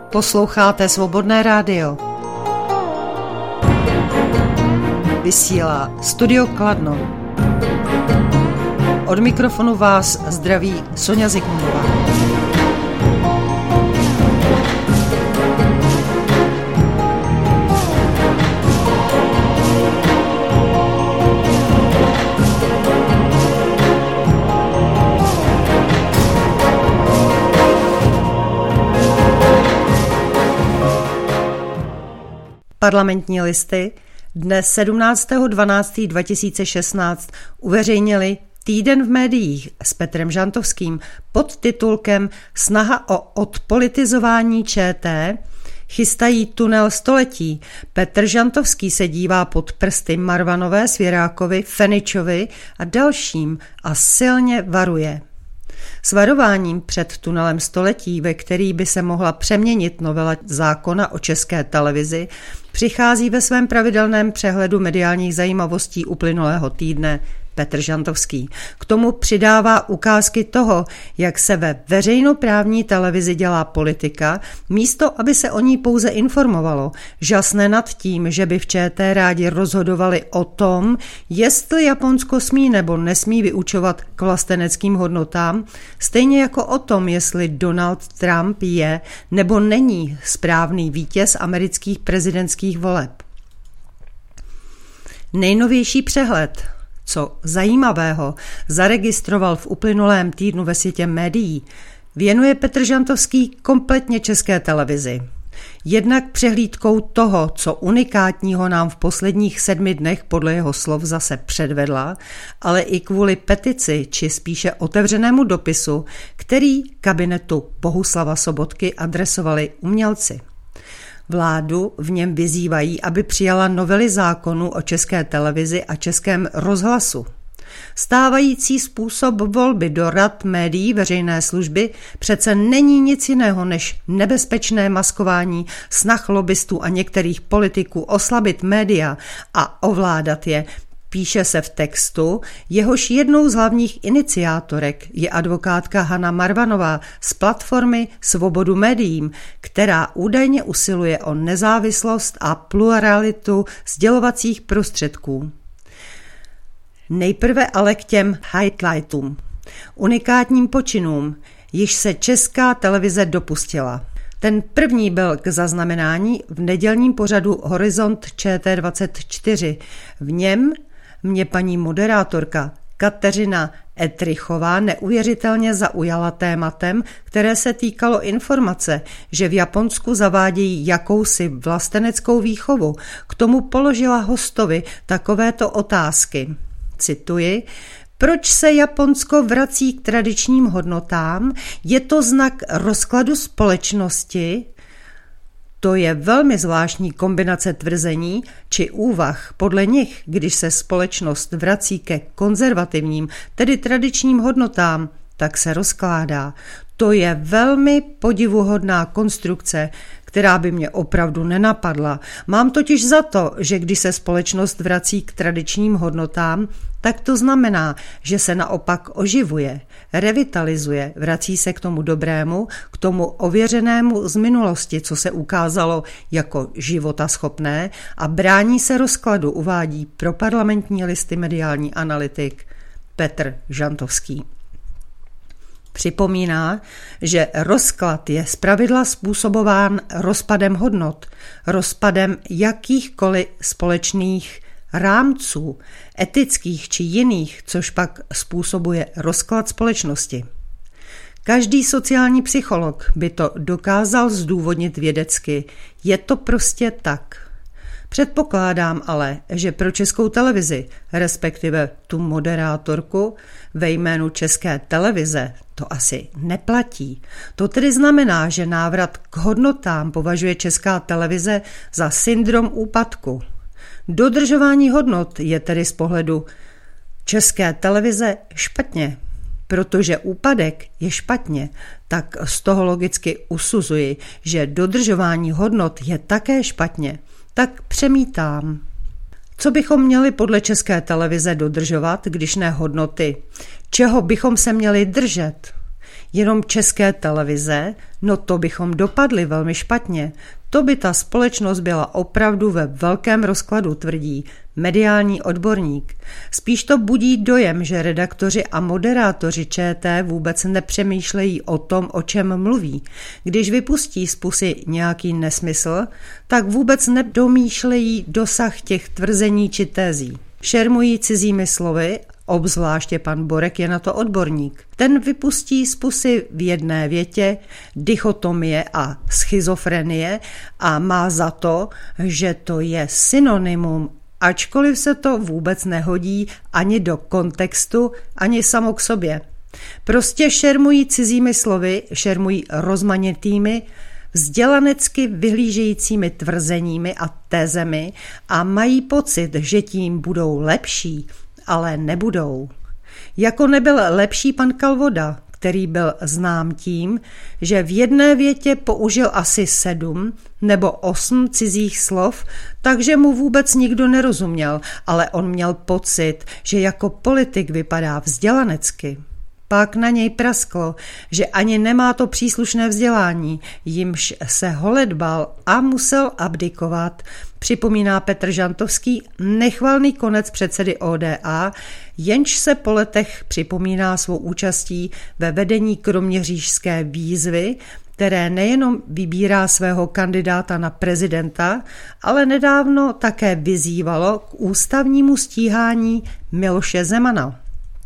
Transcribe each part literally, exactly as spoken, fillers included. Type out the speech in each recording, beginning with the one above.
Posloucháte Svobodné rádio. Vysílá Studio Kladno. Od mikrofonu vás zdraví Sonja Zikmundová. Parlamentní listy dne sedmnáctého dvanáctého dva tisíce šestnáct uveřejnili Týden v médiích s Petrem Žantovským pod titulkem Snaha o odpolitizování ČT, chystají tunel století. Petr Žantovský se dívá pod prsty Marvanové, Svěrákovi, Feničovi a dalším a silně varuje. S varováním před tunelem století, ve který by se mohla přeměnit novela zákona o České televizi, přichází ve svém pravidelném přehledu mediálních zajímavostí uplynulého týdne Petr Žantovský. K tomu přidává ukázky toho, jak se ve veřejnoprávní televizi dělá politika, místo aby se o ní pouze informovalo. Žasne nad tím, že by v ČT rádi rozhodovali o tom, jestli Japonsko smí nebo nesmí vyučovat k vlasteneckým hodnotám, stejně jako o tom, jestli Donald Trump je nebo není správný vítěz amerických prezidentských voleb. Nejnovější přehled, co zajímavého zaregistroval v uplynulém týdnu ve světě médií, věnuje Petr Žantovský kompletně České televizi. Jednak přehlídkou toho, co unikátního nám v posledních sedmi dnech podle jeho slov zase předvedla, ale i kvůli petici, či spíše otevřenému dopisu, který kabinetu Bohuslava Sobotky adresovali umělci. Vládu v něm vyzývají, aby přijala novely zákonů o České televizi a Českém rozhlasu. Stávající způsob volby do rad médií veřejné služby přece není nic jiného než nebezpečné maskování snah lobbystů a některých politiků oslabit média a ovládat je. Píše se v textu, jehož jednou z hlavních iniciátorek je advokátka Hana Marvanová z platformy Svobodu médiím, která údajně usiluje o nezávislost a pluralitu sdělovacích prostředků. Nejprve ale k těm highlightům, unikátním počinům, již se Česká televize dopustila. Ten první byl k zaznamenání v nedělním pořadu Horizont Č T dvacet čtyři. V něm mě paní moderátorka Kateřina Etrichová neuvěřitelně zaujala tématem, které se týkalo informace, že v Japonsku zavádějí jakousi vlasteneckou výchovu. K tomu položila hostovi takovéto otázky. Cituji: Proč se Japonsko vrací k tradičním hodnotám? Je to znak rozkladu společnosti? To je velmi zvláštní kombinace tvrzení či úvah. Podle nich, když se společnost vrací ke konzervativním, tedy tradičním hodnotám, tak se rozkládá. To je velmi podivuhodná konstrukce, která by mě opravdu nenapadla. Mám totiž za to, že když se společnost vrací k tradičním hodnotám, tak to znamená, že se naopak oživuje, revitalizuje, vrací se k tomu dobrému, k tomu ověřenému z minulosti, co se ukázalo jako životaschopné a brání se rozkladu, uvádí pro Parlamentní listy mediální analytik Petr Žantovský. Připomíná, že rozklad je zpravidla způsobován rozpadem hodnot, rozpadem jakýchkoliv společných rámců, etických či jiných, což pak způsobuje rozklad společnosti. Každý sociální psycholog by to dokázal zdůvodnit vědecky. Je to prostě tak. Předpokládám ale, že pro Českou televizi, respektive tu moderátorku ve jménu České televize, to asi neplatí. To tedy znamená, že návrat k hodnotám považuje Česká televize za syndrom úpadku. Dodržování hodnot je tedy z pohledu České televize špatně. Protože úpadek je špatně, tak z toho logicky usuzuji, že dodržování hodnot je také špatně. Tak přemítám. Co bychom měli podle České televize dodržovat, když ne hodnoty? Čeho bychom se měli držet? Jenom České televize, no to bychom dopadli velmi špatně. To by ta společnost byla opravdu ve velkém rozkladu, tvrdí mediální odborník. Spíš to budí dojem, že redaktoři a moderátoři ČT vůbec nepřemýšlejí o tom, o čem mluví. Když vypustí z pusy nějaký nesmysl, tak vůbec nedomýšlejí dosah těch tvrzení či tezí. Šermují cizími slovy, obzvláště pan Borek je na to odborník. Ten vypustí z pusy v jedné větě dichotomie a schizofrenie a má za to, že to je synonymum, ačkoliv se to vůbec nehodí ani do kontextu, ani samo k sobě. Prostě šermují cizími slovy, šermují rozmanitými, vzdělanecky vyhlížejícími tvrzeními a tezemi a mají pocit, že tím budou lepší, ale nebudou. Jako nebyl lepší pan Kalvoda, který byl znám tím, že v jedné větě použil asi sedm nebo osm cizích slov, takže mu vůbec nikdo nerozuměl, ale on měl pocit, že jako politik vypadá vzdělanecky. Pak na něj prasklo, že ani nemá to příslušné vzdělání, jimž se holedbal a musel abdikovat, připomíná Petr Žantovský, nechvalný konec předsedy O D A, jenž se po letech připomíná svou účastí ve vedení kroměřížské výzvy, které nejenom vybírá svého kandidáta na prezidenta, ale nedávno také vyzývalo k ústavnímu stíhání Miloše Zemana.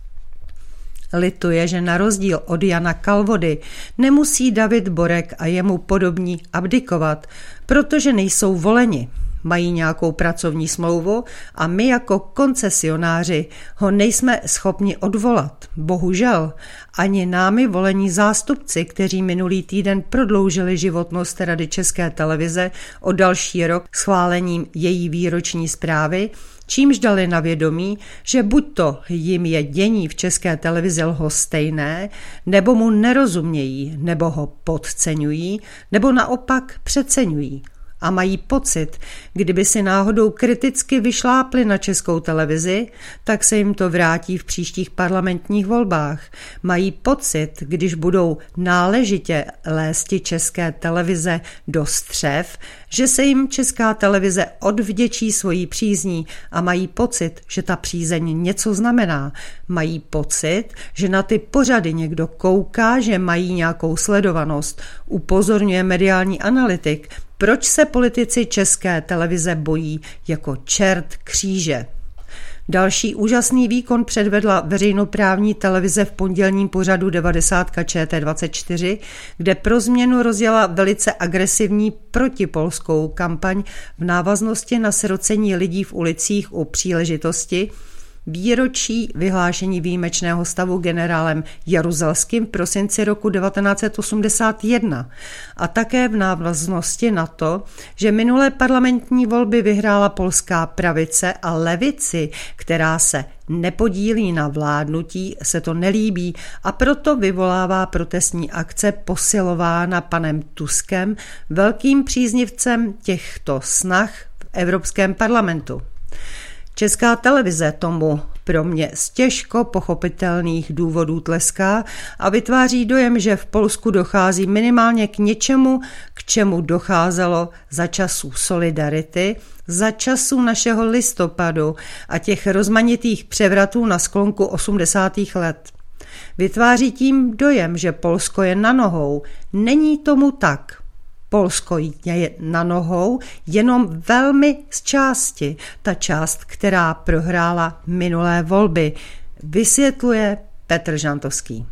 Lituje, že na rozdíl od Jana Kalvody nemusí David Borek a jemu podobní abdikovat, protože nejsou voleni. Mají nějakou pracovní smlouvu a my jako koncesionáři ho nejsme schopni odvolat. Bohužel, ani námi volení zástupci, kteří minulý týden prodloužili životnost Rady České televize o další rok schválením její výroční zprávy, čímž dali na vědomí, že buď to jim je dění v České televizi lhostejné, nebo mu nerozumějí, nebo ho podceňují, nebo naopak přeceňují. A mají pocit, kdyby si náhodou kriticky vyšlápli na Českou televizi, tak se jim to vrátí v příštích parlamentních volbách. Mají pocit, když budou náležitě lésti České televize do střev, že se jim Česká televize odvděčí svojí přízní a mají pocit, že ta přízeň něco znamená. Mají pocit, že na ty pořady někdo kouká, že mají nějakou sledovanost, upozorňuje mediální analytik. Proč se politici České televize bojí jako čert kříže? Další úžasný výkon předvedla veřejnoprávní televize v pondělním pořadu devadesátka Č T dvacet čtyři, kde pro změnu rozjela velice agresivní protipolskou kampaň v návaznosti na srocení lidí v ulicích u příležitosti výročí vyhlášení výjimečného stavu generálem Jaruzelským v prosinci roku devatenáct set osmdesát jedna a také v návaznosti na to, že minulé parlamentní volby vyhrála polská pravice a levici, která se nepodílí na vládnutí, se to nelíbí a proto vyvolává protestní akce posilována panem Tuskem, velkým příznivcem těchto snah v Evropském parlamentu. Česká televize tomu pro mě z těžko pochopitelných důvodů tleská a vytváří dojem, že v Polsku dochází minimálně k něčemu, k čemu docházelo za časů Solidarity, za časů našeho listopadu a těch rozmanitých převratů na sklonku osmdesátých let. Vytváří tím dojem, že Polsko je na nohou. Není tomu tak. Polsko je na nohou jenom velmi z části. Ta část, která prohrála minulé volby, vysvětluje Petr Žantovský.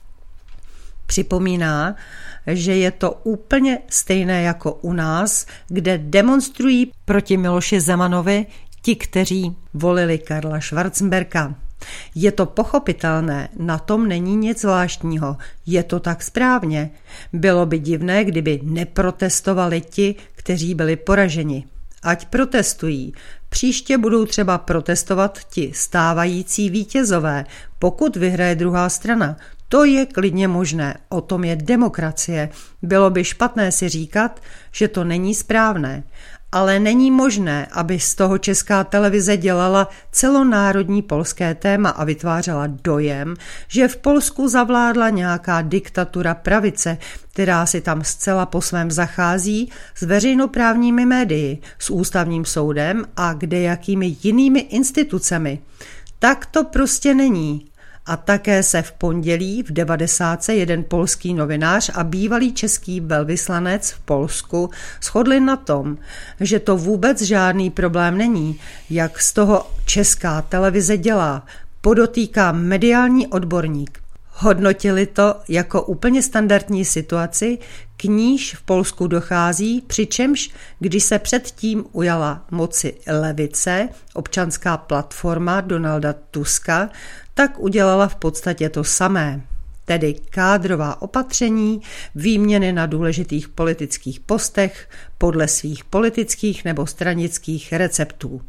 Připomíná, že je to úplně stejné jako u nás, kde demonstrují proti Miloši Zemanovi ti, kteří volili Karla Schwarzenberga. Je to pochopitelné, na tom není nic zvláštního, je to tak správně. Bylo by divné, kdyby neprotestovali ti, kteří byli poraženi. Ať protestují. Příště budou třeba protestovat ti stávající vítězové, pokud vyhraje druhá strana. To je klidně možné, o tom je demokracie. Bylo by špatné si říkat, že to není správné. Ale není možné, aby z toho Česká televize dělala celonárodní polské téma a vytvářela dojem, že v Polsku zavládla nějaká diktatura pravice, která si tam zcela po svém zachází s veřejnoprávními médii, s ústavním soudem a kdejakými jinými institucemi. Tak to prostě není. A také se v pondělí v devadesátce jeden polský novinář a bývalý český velvyslanec v Polsku shodli na tom, že to vůbec žádný problém není, jak z toho Česká televize dělá, podotýká mediální odborník. Hodnotili to jako úplně standardní situaci, k níž v Polsku dochází, přičemž když se předtím ujala moci levice, občanská platforma Donalda Tuska, tak udělala v podstatě to samé, tedy kádrová opatření, výměny na důležitých politických postech podle svých politických nebo stranických receptů.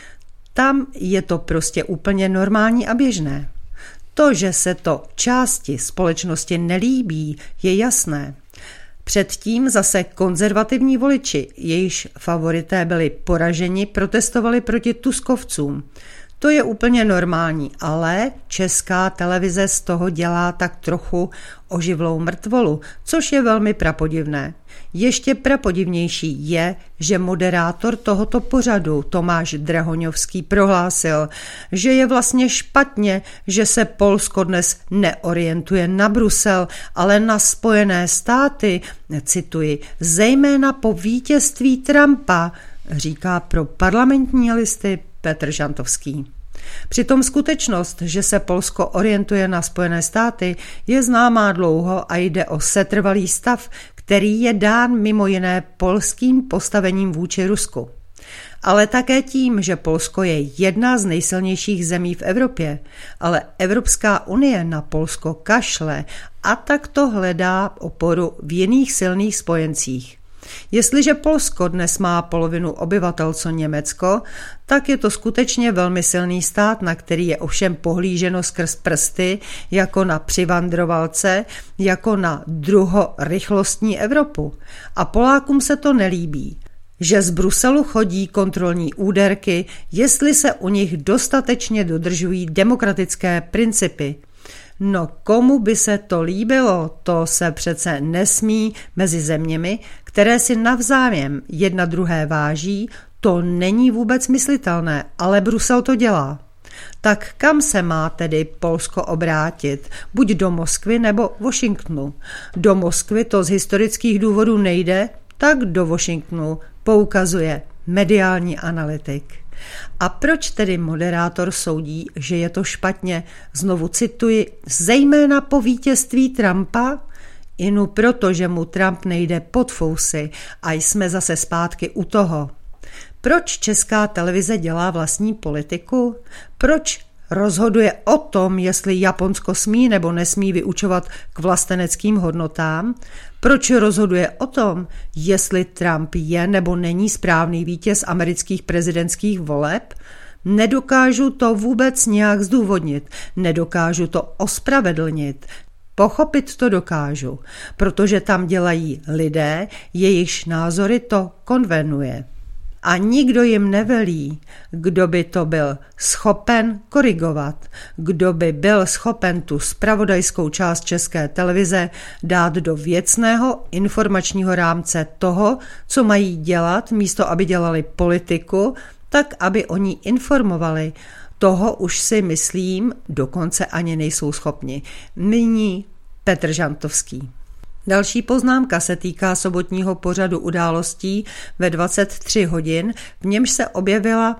Tam je to prostě úplně normální a běžné. To, že se to části společnosti nelíbí, je jasné. Předtím zase konzervativní voliči, jejichž favorité byli poraženi, protestovali proti Tuskovcům. To je úplně normální, ale Česká televize z toho dělá tak trochu oživlou mrtvolu, což je velmi prapodivné. Ještě prapodivnější je, že moderátor tohoto pořadu Tomáš Drahoňovský prohlásil, že je vlastně špatně, že se Polsko dnes neorientuje na Brusel, ale na Spojené státy, cituji, zejména po vítězství Trumpa, říká pro Parlamentní listy Petr Žantovský. Přitom skutečnost, že se Polsko orientuje na Spojené státy, je známá dlouho a jde o setrvalý stav, který je dán mimo jiné polským postavením vůči Rusku. Ale také tím, že Polsko je jedna z nejsilnějších zemí v Evropě, ale Evropská unie na Polsko kašle a tak to hledá oporu v jiných silných spojencích. Jestliže Polsko dnes má polovinu obyvatel co Německo, tak je to skutečně velmi silný stát, na který je ovšem pohlíženo skrz prsty jako na přivandrovalce, jako na druhorychlostní Evropu. A Polákům se to nelíbí, že z Bruselu chodí kontrolní úderky, jestli se u nich dostatečně dodržují demokratické principy. No komu by se to líbilo, to se přece nesmí mezi zeměmi, které si navzájem jedna druhé váží, to není vůbec myslitelné, ale Brusel to dělá. Tak kam se má tedy Polsko obrátit? Buď do Moskvy nebo Washingtonu. Do Moskvy to z historických důvodů nejde, tak do Washingtonu, poukazuje mediální analytik. A proč tedy moderátor soudí, že je to špatně? Znovu cituji, zejména po vítězství Trumpa? Inu proto, že mu Trump nejde pod fousy a jsme zase zpátky u toho. Proč Česká televize dělá vlastní politiku? Proč rozhoduje o tom, jestli Japonsko smí nebo nesmí vyučovat k vlasteneckým hodnotám? Proč rozhoduje o tom, jestli Trump je nebo není správný vítěz amerických prezidentských voleb? Nedokážu to vůbec nějak zdůvodnit, nedokážu to ospravedlnit. Pochopit to dokážu, protože tam dělají lidé, jejichž názory to konvenuje. A nikdo jim nevelí, kdo by to byl schopen korigovat, kdo by byl schopen tu zpravodajskou část České televize dát do věcného informačního rámce toho, co mají dělat, místo aby dělali politiku, tak aby oni informovali. Toho už si myslím, dokonce ani nejsou schopni. Nyní Petr Žantovský. Další poznámka se týká sobotního pořadu událostí ve dvacet tři hodin, v němž se objevila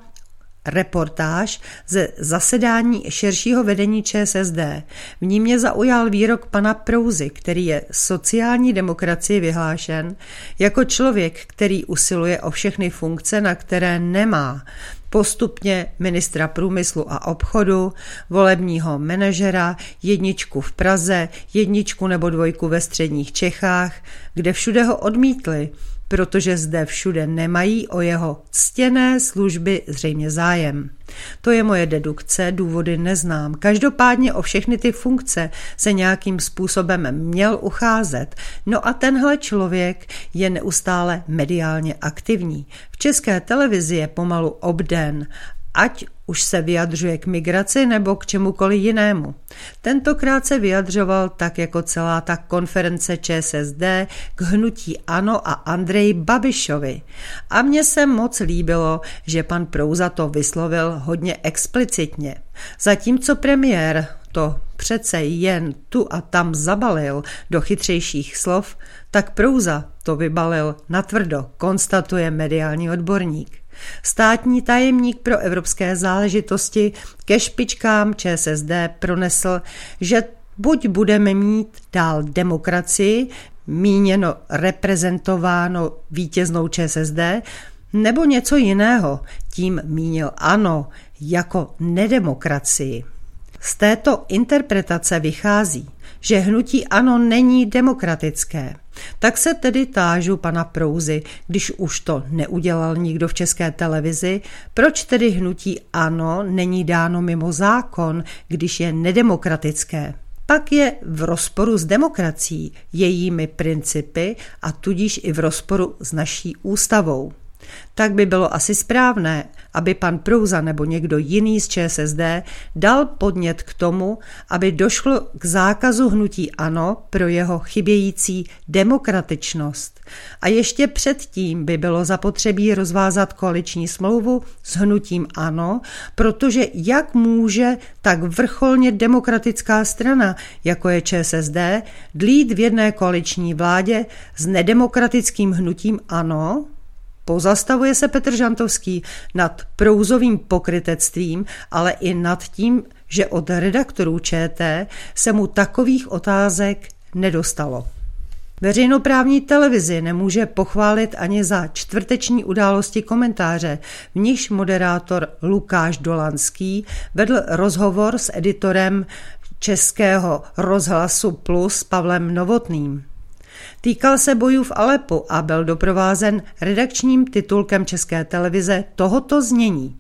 reportáž ze zasedání širšího vedení ČSSD. V ní mě zaujal výrok pana Prouzy, který je sociální demokracii vyhlášen jako člověk, který usiluje o všechny funkce, na které nemá. Postupně ministra průmyslu a obchodu, volebního manažera, jedničku v Praze, jedničku nebo dvojku ve středních Čechách, kde všude ho odmítli, protože zde všude nemají o jeho ctěné služby zřejmě zájem. To je moje dedukce, důvody neznám. Každopádně o všechny ty funkce se nějakým způsobem měl ucházet. No a tenhle člověk je neustále mediálně aktivní. V České televizi je pomalu obden, ať už se vyjadřuje k migraci nebo k čemukoliv jinému. Tentokrát se vyjadřoval tak jako celá ta konference ČSSD k hnutí ANO a Andreji Babišovi. A mně se moc líbilo, že pan Prouza to vyslovil hodně explicitně. Zatímco premiér to přece jen tu a tam zabalil do chytřejších slov, tak Prouza to vybalil natvrdo, konstatuje mediální odborník. Státní tajemník pro evropské záležitosti ke špičkám ČSSD pronesl, že buď budeme mít dál demokracii, míněno reprezentováno vítěznou ČSSD, nebo něco jiného, tím mínil ANO jako nedemokracii. Z této interpretace vychází, že hnutí ANO není demokratické. Tak se tedy tážu pana Prouzy, když už to neudělal nikdo v České televizi, proč tedy hnutí ANO není dáno mimo zákon, když je nedemokratické. Pak je v rozporu s demokracií, jejími principy a tudíž i v rozporu s naší ústavou. Tak by bylo asi správné, aby pan Prouza nebo někdo jiný z ČSSD dal podnět k tomu, aby došlo k zákazu hnutí ANO pro jeho chybějící demokratičnost. A ještě předtím by bylo zapotřebí rozvázat koaliční smlouvu s hnutím ANO, protože jak může tak vrcholně demokratická strana, jako je ČSSD, dlít v jedné koaliční vládě s nedemokratickým hnutím ANO? Pozastavuje se Petr Žantovský nad Prouzovým pokrytectvím, ale i nad tím, že od redaktorů ČT se mu takových otázek nedostalo. Veřejnoprávní televizi nemůže pochválit ani za čtvrteční události komentáře, v nichž moderátor Lukáš Dolanský vedl rozhovor s editorem Českého rozhlasu Plus Pavlem Novotným. Týkal se bojů v Alepu a byl doprovázen redakčním titulkem České televize tohoto znění.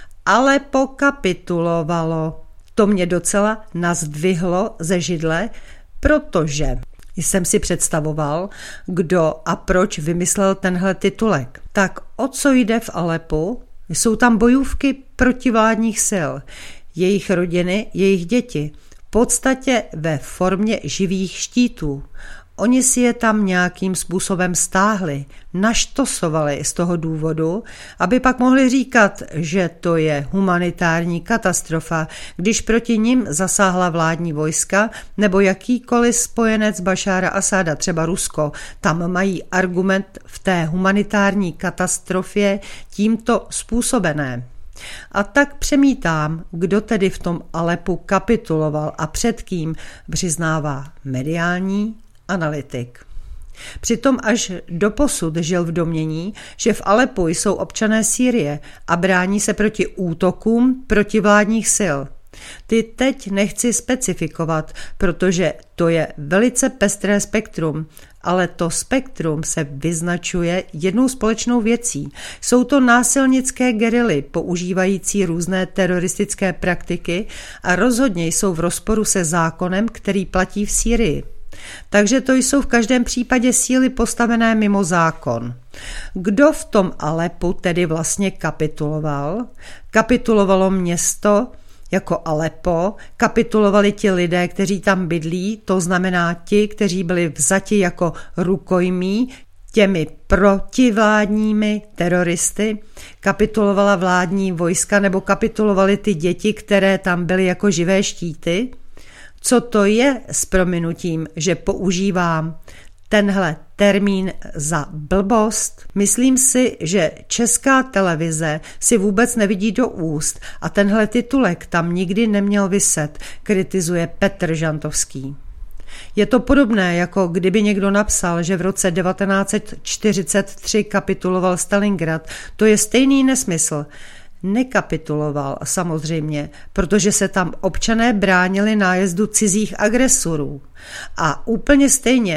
Alepo kapitulovalo. To mě docela nazdvihlo ze židle, protože jsem si představoval, kdo a proč vymyslel tenhle titulek. Tak o co jde v Alepu? Jsou tam bojůvky protivládních sil, jejich rodiny, jejich děti, v podstatě ve formě živých štítů. Oni si je tam nějakým způsobem stáhli, naštosovali z toho důvodu, aby pak mohli říkat, že to je humanitární katastrofa, když proti nim zasáhla vládní vojska nebo jakýkoliv spojenec Bašára Asáda, třeba Rusko. Tam mají argument v té humanitární katastrofě tímto způsobené. A tak přemítám, kdo tedy v tom Alepu kapituloval a před kým, přiznává mediální analytik. Přitom až doposud žil v domnění, že v Alepu jsou občané Sýrie a brání se proti útokům protivládních sil. Ty teď nechci specifikovat, protože to je velice pestré spektrum, ale to spektrum se vyznačuje jednou společnou věcí. Jsou to násilnické gerily, používající různé teroristické praktiky a rozhodně jsou v rozporu se zákonem, který platí v Sýrii. Takže to jsou v každém případě síly postavené mimo zákon. Kdo v tom Alepu tedy vlastně kapituloval? Kapitulovalo město jako Alepo, kapitulovali ti lidé, kteří tam bydlí, to znamená ti, kteří byli vzati jako rukojmí těmi protivládními teroristy, kapitulovala vládní vojska nebo kapitulovali ty děti, které tam byly jako živé štíty. Co to je s prominutím, že používám tenhle termín za blbost? Myslím si, že Česká televize si vůbec nevidí do úst a tenhle titulek tam nikdy neměl viset, kritizuje Petr Žantovský. Je to podobné, jako kdyby někdo napsal, že v roce devatenáct set čtyřicet tři kapituloval Stalingrad. To je stejný nesmysl. Nekapituloval samozřejmě, protože se tam občané bránili nájezdu cizích agresorů. A úplně stejně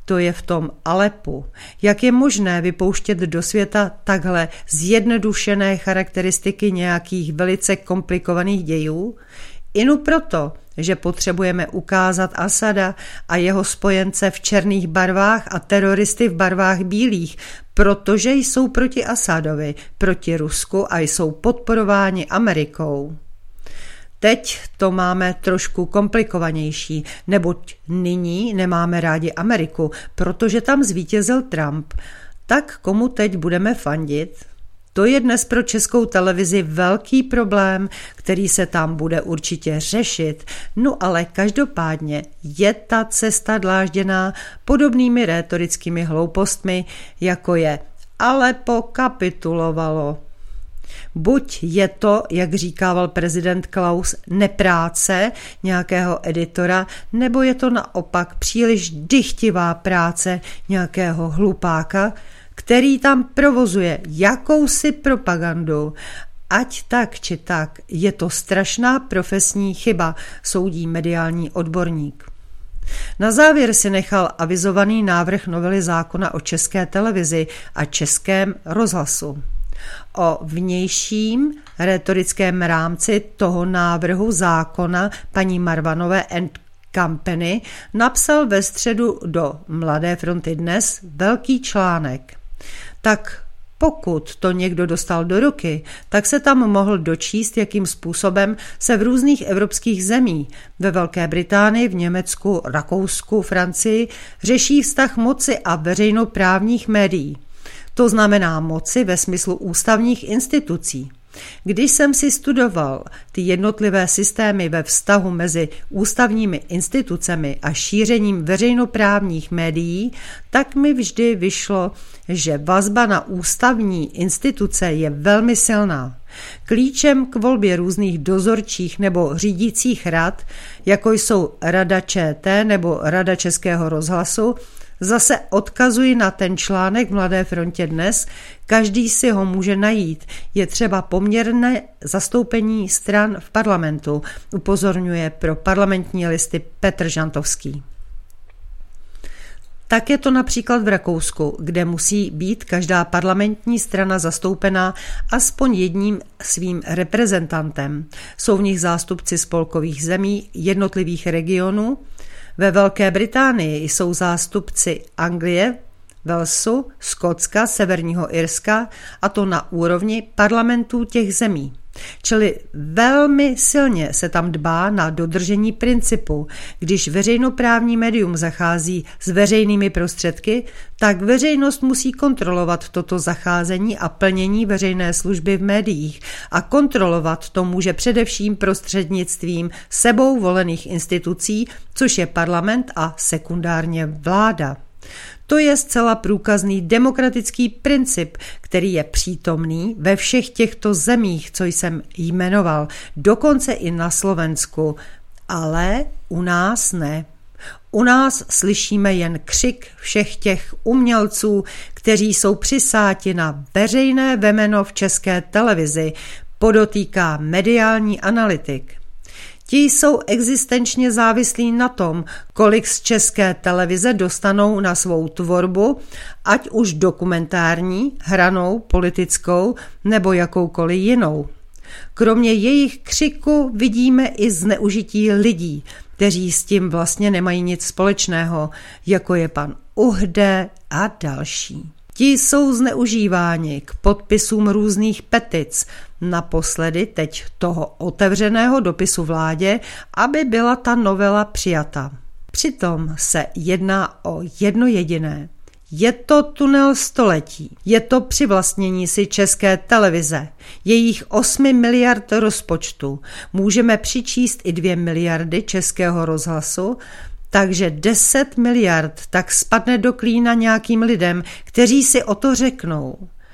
to je v tom Alepu. Jak je možné vypouštět do světa takhle zjednodušené charakteristiky nějakých velice komplikovaných dějů? Inu proto, že potřebujeme ukázat Asada a jeho spojence v černých barvách a teroristy v barvách bílých, protože jsou proti Asadovi, proti Rusku a jsou podporováni Amerikou. Teď to máme trošku komplikovanější, neboť nyní nemáme rádi Ameriku, protože tam zvítězil Trump. Tak komu teď budeme fandit? To je dnes pro Českou televizi velký problém, který se tam bude určitě řešit. No ale každopádně je ta cesta dlážděná podobnými rétorickými hloupostmi, jako je Alepo kapitulovalo. Buď je to, jak říkával prezident Klaus, nepráce nějakého editora, nebo je to naopak příliš dychtivá práce nějakého hlupáka, který tam provozuje jakousi propagandu. Ať tak či tak, je to strašná profesní chyba, soudí mediální odborník. Na závěr si nechal avizovaný návrh novely zákona o České televizi a Českém rozhlasu. O vnějším rétorickém rámci toho návrhu zákona paní Marvanové and Company napsal ve středu do Mladé fronty Dnes velký článek. Tak pokud to někdo dostal do ruky, tak se tam mohl dočíst, jakým způsobem se v různých evropských zemí, ve Velké Británii, v Německu, Rakousku, Francii, řeší vztah moci a veřejnoprávních médií. To znamená moci ve smyslu ústavních institucí. Když jsem si studoval ty jednotlivé systémy ve vztahu mezi ústavními institucemi a šířením veřejnoprávních médií, tak mi vždy vyšlo, že vazba na ústavní instituce je velmi silná. Klíčem k volbě různých dozorčích nebo řídících rad, jako jsou Rada ČT nebo Rada Českého rozhlasu, zase odkazuji na ten článek v Mladé frontě Dnes, každý si ho může najít. Je třeba poměrné zastoupení stran v parlamentu, upozorňuje pro Parlamentní listy Petr Žantovský. Tak je to například v Rakousku, kde musí být každá parlamentní strana zastoupená aspoň jedním svým reprezentantem. Jsou v nich zástupci spolkových zemí, jednotlivých regionů. Ve Velké Británii jsou zástupci Anglie, Walesu, Skotska, Severního Irska, a to na úrovni parlamentů těch zemí. Čili velmi silně se tam dbá na dodržení principu. Když veřejnoprávní médium zachází s veřejnými prostředky, tak veřejnost musí kontrolovat toto zacházení a plnění veřejné služby v médiích. A kontrolovat to může především prostřednictvím sebou volených institucí, což je parlament a sekundárně vláda. To je zcela průkazný demokratický princip, který je přítomný ve všech těchto zemích, co jsem jmenoval, dokonce i na Slovensku, ale u nás ne. U nás slyšíme jen křik všech těch umělců, kteří jsou přisáti na veřejné vemeno v České televizi, podotýká mediální analytik. Ti jsou existenčně závislí na tom, kolik z České televize dostanou na svou tvorbu, ať už dokumentární, hranou, politickou nebo jakoukoliv jinou. Kromě jejich křiku vidíme i zneužití lidí, kteří s tím vlastně nemají nic společného, jako je pan Uhde a další. Ti jsou zneužíváni k podpisům různých petic, naposledy teď toho otevřeného dopisu vládě, aby byla ta novela přijata. Přitom se jedná o jedno jediné. Je to tunel století. Je to přivlastnění si České televize, jejich osmi miliard rozpočtu. Můžeme přičíst i dvě miliardy Českého rozhlasu, takže deset miliard tak spadne do klína nějakým lidem, kteří si o to řeknou.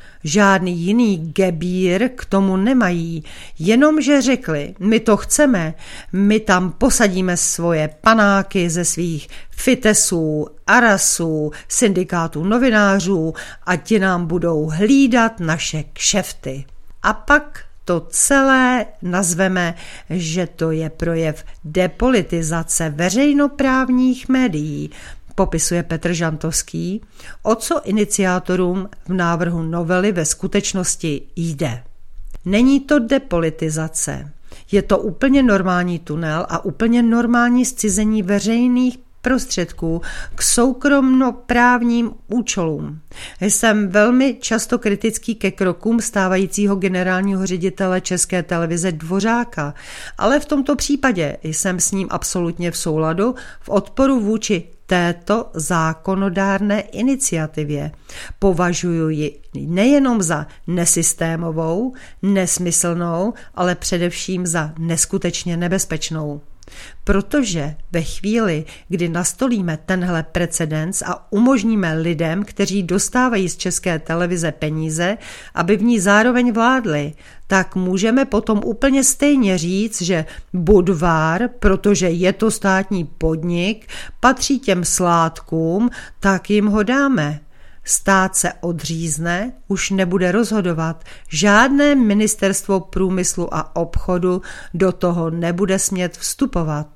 Žádný jiný gebír k tomu nemají, jenomže řekli, my to chceme, my tam posadíme svoje panáky ze svých Fitesů, Arasů, syndikátů novinářů a ti nám budou hlídat naše kšefty. A pak to celé nazveme, že to je projev depolitizace veřejnoprávních médií. popisuje Petr Žantovský, o co iniciátorům v návrhu novely ve skutečnosti jde. Není to depolitizace, je to úplně normální tunel a úplně normální zcizení veřejných prostředků k soukromnoprávním účelům. Jsem velmi často kritický ke krokům stávajícího generálního ředitele České televize Dvořáka, ale v tomto případě jsem s ním absolutně v souladu v odporu vůči této zákonodárné iniciativě. Považuji ji nejenom za nesystémovou, nesmyslnou, ale především za neskutečně nebezpečnou. Protože ve chvíli, kdy nastolíme tenhle precedens a umožníme lidem, kteří dostávají z České televize peníze, aby v ní zároveň vládli, tak můžeme potom úplně stejně říct, že Budvar, protože je to státní podnik, patří těm sládkům, tak jim ho dáme. Stát se odřízne, už nebude rozhodovat, žádné ministerstvo průmyslu a obchodu do toho nebude smět vstupovat.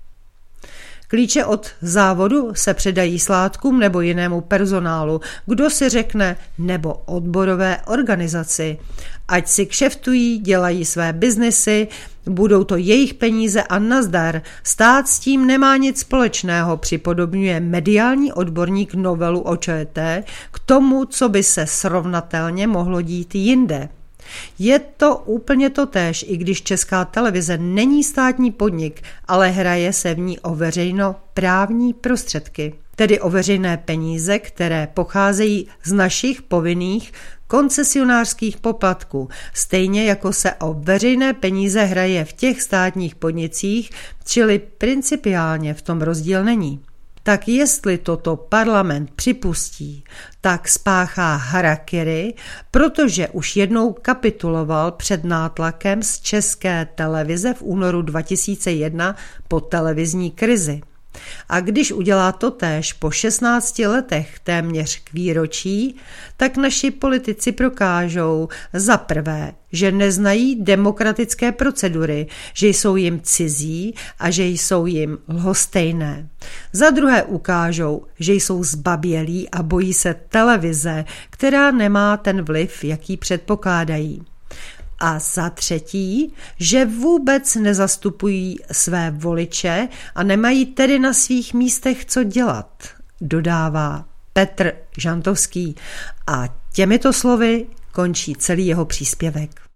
Klíče od závodu se předají sládkům nebo jinému personálu, kdo si řekne, nebo odborové organizaci. Ať si kšeftují, dělají své biznesy, budou to jejich peníze a nazdar. Stát s tím nemá nic společného, připodobňuje mediální odborník novelu o ČT k tomu, co by se srovnatelně mohlo dít jinde. Je to úplně totéž, i když Česká televize není státní podnik, ale hraje se v ní o veřejnoprávní prostředky, tedy o veřejné peníze, které pocházejí z našich povinných koncesionářských poplatků, stejně jako se o veřejné peníze hraje v těch státních podnicích, čili principiálně v tom rozdíl není. Tak jestli toto parlament připustí, tak spáchá harakiri, protože už jednou kapituloval před nátlakem z České televize v únoru dva tisíce jedna po televizní krizi. A když udělá to též po šestnácti letech téměř k výročí, tak naši politici prokážou za prvé, že neznají demokratické procedury, že jsou jim cizí a že jsou jim lhostejné. Za druhé ukážou, že jsou zbabělí a bojí se televize, která nemá ten vliv, jaký předpokládají. A za třetí, že vůbec nezastupují své voliče a nemají tedy na svých místech co dělat, dodává Petr Žantovský. A těmito slovy končí celý jeho příspěvek.